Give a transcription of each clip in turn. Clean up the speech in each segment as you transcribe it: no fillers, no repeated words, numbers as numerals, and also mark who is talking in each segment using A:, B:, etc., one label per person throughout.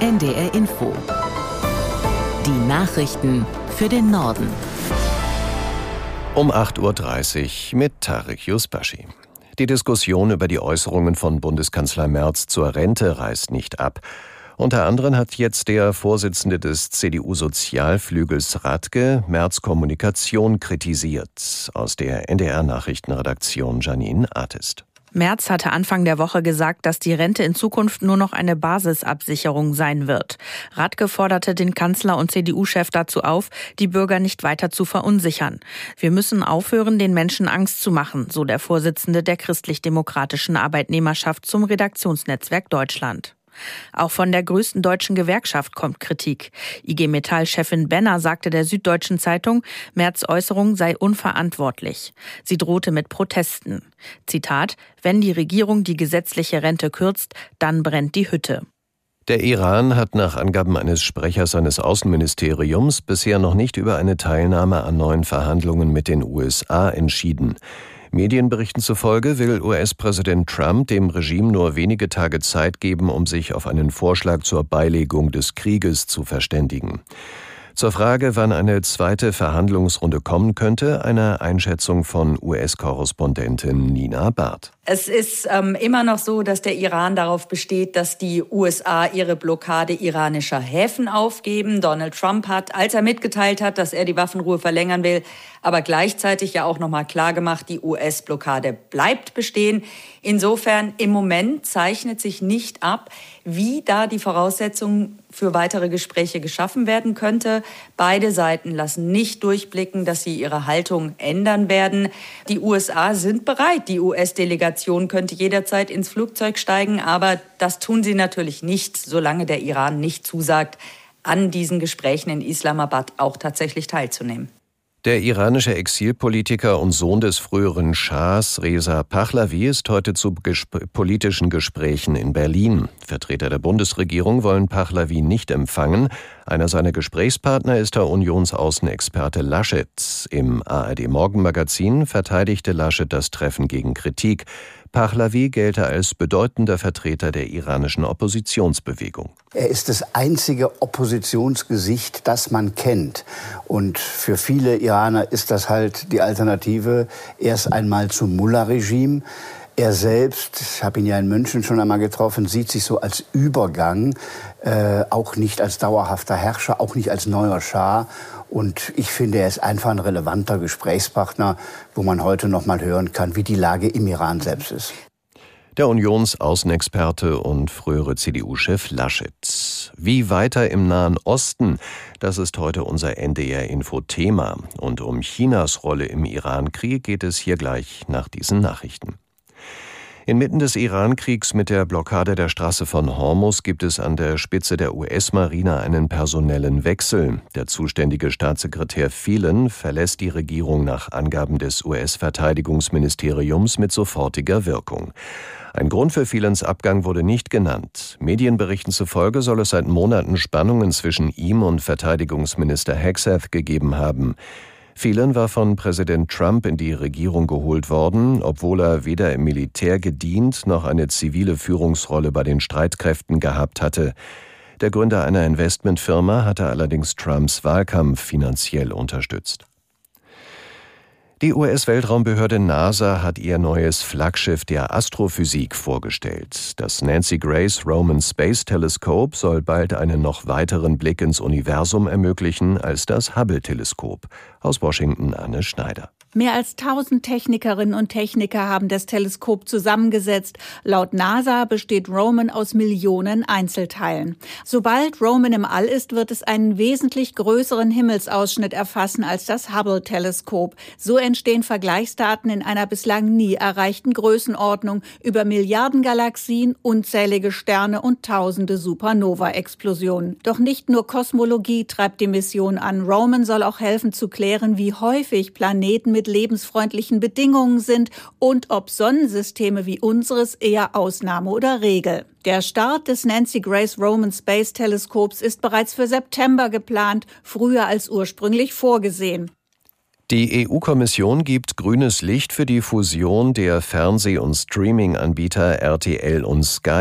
A: NDR Info. Die Nachrichten für den Norden.
B: Um 8.30 Uhr mit Tarek Yusbashi. Die Diskussion über die Äußerungen von Bundeskanzler Merz zur Rente reißt nicht ab. Unter anderem hat jetzt der Vorsitzende des CDU-Sozialflügels Radke Merz' Kommunikation kritisiert. Aus der NDR-Nachrichtenredaktion Janine Artist.
C: Merz hatte Anfang der Woche gesagt, dass die Rente in Zukunft nur noch eine Basisabsicherung sein wird. Radke forderte den Kanzler und CDU-Chef dazu auf, die Bürger nicht weiter zu verunsichern. Wir müssen aufhören, den Menschen Angst zu machen, so der Vorsitzende der christlich-demokratischen Arbeitnehmerschaft zum Redaktionsnetzwerk Deutschland. Auch von der größten deutschen Gewerkschaft kommt Kritik. IG Metall-Chefin Benner sagte der Süddeutschen Zeitung, Merz' Äußerung sei unverantwortlich. Sie drohte mit Protesten. Zitat: Wenn die Regierung die gesetzliche Rente kürzt, dann brennt die Hütte.
B: Der Iran hat nach Angaben eines Sprechers seines Außenministeriums bisher noch nicht über eine Teilnahme an neuen Verhandlungen mit den USA entschieden. Medienberichten zufolge will US-Präsident Trump dem Regime nur wenige Tage Zeit geben, um sich auf einen Vorschlag zur Beilegung des Krieges zu verständigen. Zur Frage, wann eine zweite Verhandlungsrunde kommen könnte, eine Einschätzung von US-Korrespondentin Nina Barth.
D: Es ist immer noch so, dass der Iran darauf besteht, dass die USA ihre Blockade iranischer Häfen aufgeben. Donald Trump hat, als er mitgeteilt hat, dass er die Waffenruhe verlängern will, aber gleichzeitig ja auch nochmal klargemacht, die US-Blockade bleibt bestehen. Insofern im Moment zeichnet sich nicht ab, wie da die Voraussetzungen für weitere Gespräche geschaffen werden könnte. Beide Seiten lassen nicht durchblicken, dass sie ihre Haltung ändern werden. Die USA sind bereit. Die US-Delegation könnte jederzeit ins Flugzeug steigen, aber das tun sie natürlich nicht, solange der Iran nicht zusagt, an diesen Gesprächen in Islamabad auch tatsächlich teilzunehmen.
B: Der iranische Exilpolitiker und Sohn des früheren Schahs Reza Pahlavi ist heute zu politischen Gesprächen in Berlin. Vertreter der Bundesregierung wollen Pahlavi nicht empfangen. Einer seiner Gesprächspartner ist der Unionsaußenexperte Laschet. Im ARD-Morgenmagazin verteidigte Laschet das Treffen gegen Kritik. Pahlavi gelte als bedeutender Vertreter der iranischen Oppositionsbewegung.
E: Er ist das einzige Oppositionsgesicht, das man kennt. Und für viele Iraner ist das halt die Alternative erst einmal zum Mullah-Regime. Er selbst, ich habe ihn ja in München schon einmal getroffen, sieht sich so als Übergang, auch nicht als dauerhafter Herrscher, auch nicht als neuer Schah. Und ich finde, er ist einfach ein relevanter Gesprächspartner, wo man heute noch mal hören kann, wie die Lage im Iran selbst ist.
B: Der Unionsaußenexperte und frühere CDU-Chef Laschet. Wie weiter im Nahen Osten? Das ist heute unser NDR-Info-Thema. Und um Chinas Rolle im Iran-Krieg geht es hier gleich nach diesen Nachrichten. Inmitten des Iran-Kriegs mit der Blockade der Straße von Hormuz gibt es an der Spitze der US-Marine einen personellen Wechsel. Der zuständige Staatssekretär Phelan verlässt die Regierung nach Angaben des US-Verteidigungsministeriums mit sofortiger Wirkung. Ein Grund für Phelans Abgang wurde nicht genannt. Medienberichten zufolge soll es seit Monaten Spannungen zwischen ihm und Verteidigungsminister Hegseth gegeben haben. Phelan war von Präsident Trump in die Regierung geholt worden, obwohl er weder im Militär gedient noch eine zivile Führungsrolle bei den Streitkräften gehabt hatte. Der Gründer einer Investmentfirma hatte allerdings Trumps Wahlkampf finanziell unterstützt. Die US-Weltraumbehörde NASA hat ihr neues Flaggschiff der Astrophysik vorgestellt. Das Nancy Grace Roman Space Telescope soll bald einen noch weiteren Blick ins Universum ermöglichen als das Hubble-Teleskop. Aus Washington Anne Schneider.
F: Mehr als 1000 Technikerinnen und Techniker haben das Teleskop zusammengesetzt. Laut NASA besteht Roman aus Millionen Einzelteilen. Sobald Roman im All ist, wird es einen wesentlich größeren Himmelsausschnitt erfassen als das Hubble-Teleskop. So entstehen Vergleichsdaten in einer bislang nie erreichten Größenordnung über Milliarden Galaxien, unzählige Sterne und tausende Supernova-Explosionen. Doch nicht nur Kosmologie treibt die Mission an. Roman soll auch helfen zu klären, wie häufig Planeten mit lebensfreundlichen Bedingungen sind und ob Sonnensysteme wie unseres eher Ausnahme oder Regel. Der Start des Nancy Grace Roman Space Teleskops ist bereits für September geplant, früher als ursprünglich vorgesehen.
B: Die EU-Kommission gibt grünes Licht für die Fusion der Fernseh- und Streaming-Anbieter RTL und Sky.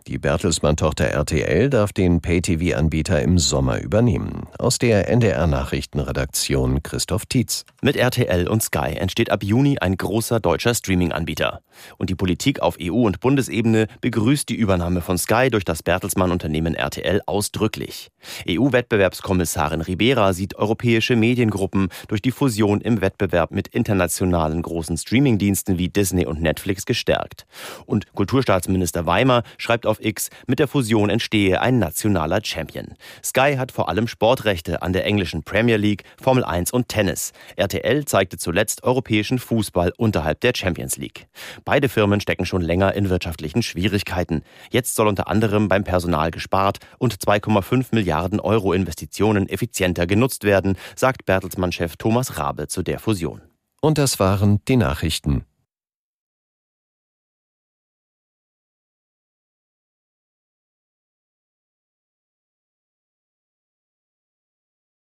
B: Die Bertelsmann-Tochter RTL darf den Pay-TV-Anbieter im Sommer übernehmen. Aus der NDR-Nachrichtenredaktion Christoph Tietz.
G: Mit RTL und Sky entsteht ab Juni ein großer deutscher Streaming-Anbieter. Und die Politik auf EU- und Bundesebene begrüßt die Übernahme von Sky durch das Bertelsmann-Unternehmen RTL ausdrücklich. EU-Wettbewerbskommissarin Ribera sieht europäische Mediengruppen durch die Fusion im Wettbewerb mit internationalen großen Streamingdiensten wie Disney und Netflix gestärkt. Und Kulturstaatsminister Weimer schreibt auf X, mit der Fusion entstehe ein nationaler Champion. Sky hat vor allem Sportrechte an der englischen Premier League, Formel 1 und Tennis. RTL zeigte zuletzt europäischen Fußball unterhalb der Champions League. Beide Firmen stecken schon länger in wirtschaftlichen Schwierigkeiten. Jetzt soll unter anderem beim Personal gespart und 2,5 Milliarden Euro Investitionen effizienter genutzt werden, sagt Bertelsmann-Chef Thomas Rabe zu der Fusion.
B: Und das waren die Nachrichten.